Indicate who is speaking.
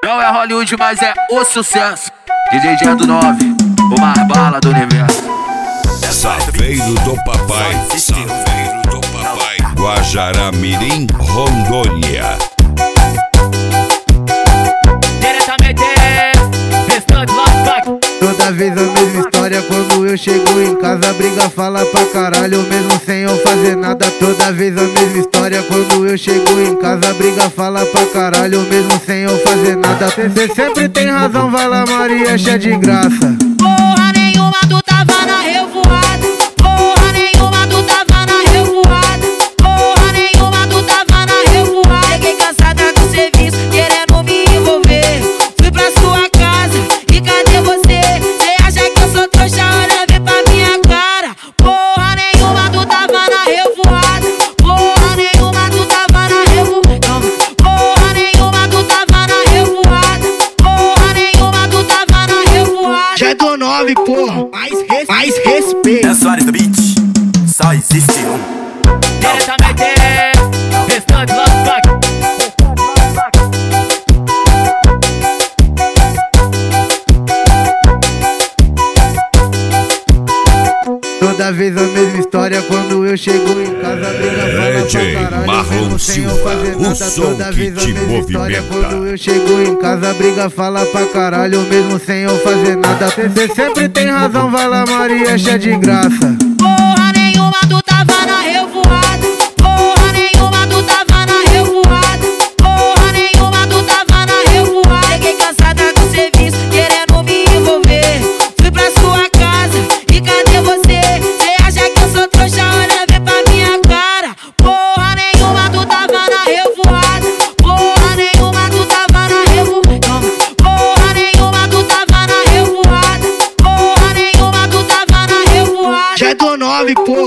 Speaker 1: Não é Hollywood, mas é o sucesso. DJ Gendo 9, o mais bala do universo.
Speaker 2: Saveiro do Papai, Saveiro do Papai, Guajará-Mirim, Rondônia.
Speaker 1: Diretamente, restante lá.
Speaker 3: Toda vez a mesma história, quando eu chego em casa a briga fala pra caralho, mesmo sem eu fazer nada. Toda vez a mesma história, quando eu chego em casa a briga fala pra caralho, mesmo sem eu fazer nada. Cê sempre tem razão, vai lá Maria, cheia de graça.
Speaker 4: Porra nenhuma, tu tava na revoada. Porra nenhuma, tu tava na revoada. Porra nenhuma, tu tava na revoada. Cheguei cansada do serviço, querendo me envolver. Fui pra sua casa, e cadê você? Cê acha que eu sou trouxa? Olha, vem pra minha cara. Porra nenhuma, tu tava na revoada. Porra nenhuma, tu tava na revoada. Porra nenhuma, tu tava na revoada. Porra nenhuma, tu tava na revoada.
Speaker 3: Gendo 9, porra, mais respeito.
Speaker 5: É Soares do beat, só existe um.
Speaker 1: Diretamente, restante lá.
Speaker 3: Toda vez a mesma história, quando eu chego em casa a briga fala
Speaker 2: DJ
Speaker 3: pra caralho,
Speaker 2: Marlon
Speaker 3: mesmo sem eu
Speaker 2: Silva,
Speaker 3: fazer
Speaker 2: o
Speaker 3: nada.
Speaker 2: som
Speaker 3: Toda
Speaker 2: que
Speaker 3: vez a
Speaker 2: te
Speaker 3: mesma história,
Speaker 2: movimenta.
Speaker 3: quando eu chego em casa a briga fala pra caralho, mesmo sem eu fazer nada. Cê sempre tem razão, vai lá Maria, cheia de graça.
Speaker 4: Porra nenhuma, tu tava na revoada. Porra nenhuma, tu tava na revoada. Porra nenhuma, tu tava na revoada. Cheguei cansada do serviço, querendo me envolver. Fui pra sua casa, e cadê você? Cê acha que eu sou trouxa? Olha, vem pra minha cara. Porra nenhuma, tu tava na revoada. Porra nenhuma, tu tava na revoada. Porra nenhuma, tu tava na revoada. Porra nenhuma, tu tava na revoada.
Speaker 3: Gendo 9, porra.